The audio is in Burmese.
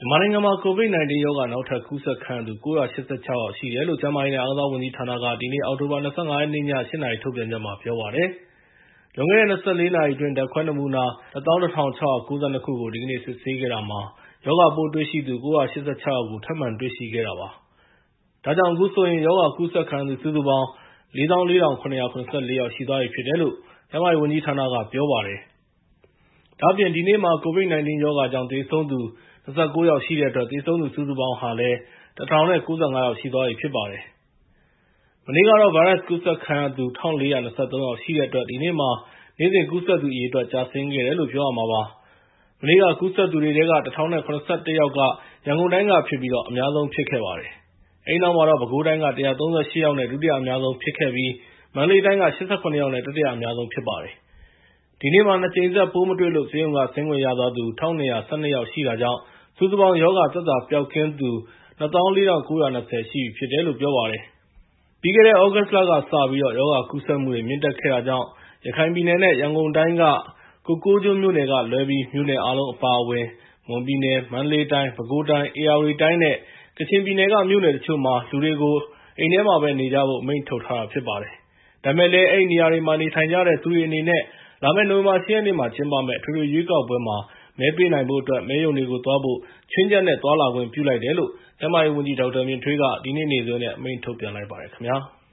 မြန်မာနိုင်ငံမှာ COVID-19 ရောဂါ နောက်ထပ်ကူးစက်ခံရသူ ၉၈၆ ယောက်ရှိတယ်လို့ ကျန်းမာရေးနဲ့ အားကစားဝန်ကြီးဌာနက ဒီနေ့ အောက်တိုဘာ ၂၅ ရက်နေ့ ည ၈ နာရီ ထုတ်ပြန်ချက်မှာ ပြောပါတယ်။ လွန်ခဲ့တဲ့ ၂၄ နာရီအတွင်း ဓာတ်ခွဲနမူနာ ၁၁,၆၉၂ ခုကို ဒီကနေ့ စစ်ဆေးခဲ့တာမှာ ရောဂါပိုးတွေ့ရှိသူ ၉၈၆ ယောက်ကို ထပ်မံတွေ့ရှိခဲ့တာပါ။ ဒါကြောင့် အခုဆိုရင် ရောဂါကူးစက်ခံရသူ စုစုပေါင်း ၄၄,၇၇၄ ယောက်ရှိသွားပြီဖြစ်တယ်လို့ ကျန်းမာရေးဝန်ကြီးဌာနက ပြောပါတယ်။ ဒါ့အပြင် ဒီနေ့မှာ COVID-19 ရောဂါကြောင့် သေဆုံးသူ ၂၉ ယောက်ရှိတဲ့အတွက် သေဆုံးသူ စုစုပေါင်းဟာလည်း ၁,၀၉၅ ယောက်ရှိသွားပြီဖြစ်ပါတယ်။ မနေ့ကတော့ ဗိုင်းရပ်စ်ကူးစက်ခံရသူ ၁,၄၂၃ ယောက်ရှိတဲ့အတွက် ဒီနေ့မှာ နေ့စဉ်ကူးစက်သူအရေအတွက် ကျဆင်းခဲ့တယ်လို့ ပြောရမှာပါ။ မနေ့က ကူးစက်သူတွေထဲက ၁,၀၇၁ ယောက်က ရန်ကုန်တိုင်းကဖြစ်ပြီး အများဆုံးဖြစ်ခဲ့ပါတယ်။ အဲဒီနောက်မှာတော့ ပဲခူးတိုင်းက ၁၃၈ ယောက်နဲ့ ဒုတိယအများဆုံးဖြစ်ခဲ့ပြီး မန္တလေးတိုင်းက ၈၇ ယောက်နဲ့ တတိယအများဆုံးဖြစ်ပါတယ်။ ဒီနေ့မှာ ၂ ကြိမ်ဆက် ပိုးမတွေ့လို့ ဆေးရုံက ဆင်းခွင့်ရသွားသူ ၁,၂၁၂ ယောက်ရှိတာကြောင့် စုစုပေါင်း ရောဂါသက်သာပျောက်ကင်းသူ ၂၄,၉၂၀ ရှိပြီဖြစ်တယ်လို့ ပြောပါတယ်။ ပြီးခဲ့တဲ့ သြဂုတ်လကစပြီး ရောဂါကူးစက်မှုတွေ မြင့်တက်ခဲ့တာကြောင့် ရခိုင်ပြည်နယ်နဲ့ ရန်ကုန်တိုင်းက ကိုကိုးကျွန်းမြို့နယ်ကလွဲပြီး မြို့နယ်အားလုံးအပါအဝင် မွန်ပြည်နယ်၊ မန္တလေးတိုင်း၊ ပဲခူးတိုင်း၊ ဧရာဝတီတိုင်းနဲ့ ကချင်ပြည်နယ်က မြို့နယ်တချို့မှာ လူတွေကို အိမ်ထဲမှာပဲနေကြဖို့ အမိန့်ထုတ်ထားတာဖြစ်ပါတယ်။ ဒါပေမဲ့လည်း အဲဒီနေရာတွေမှာ နေထိုင်ကြတဲ့သူတွေအနေနဲ့ လာမယ့် နိုဝင်ဘာ ၈ ရက်နေ့မှာ ကျင်းပမယ့် အထွေထွေရွေးကောက်ပွဲမှာ မဲပေးနိုင်ဖို့အတွက် မဲရုံတွေကိုသွားဖို့ ခြွင်းချက်နဲ့ သွားလာခွင့်ပြုလိုက်တယ်လို့ ကျန်းမာရေးဝန်ကြီး ဒေါက်တာမြင့်ထွေးက ဒီနေ့နေ့စွဲနဲ့ အမိန့်ထုတ်ပြန်လိုက်ပါတယ်ခင်ဗျာ။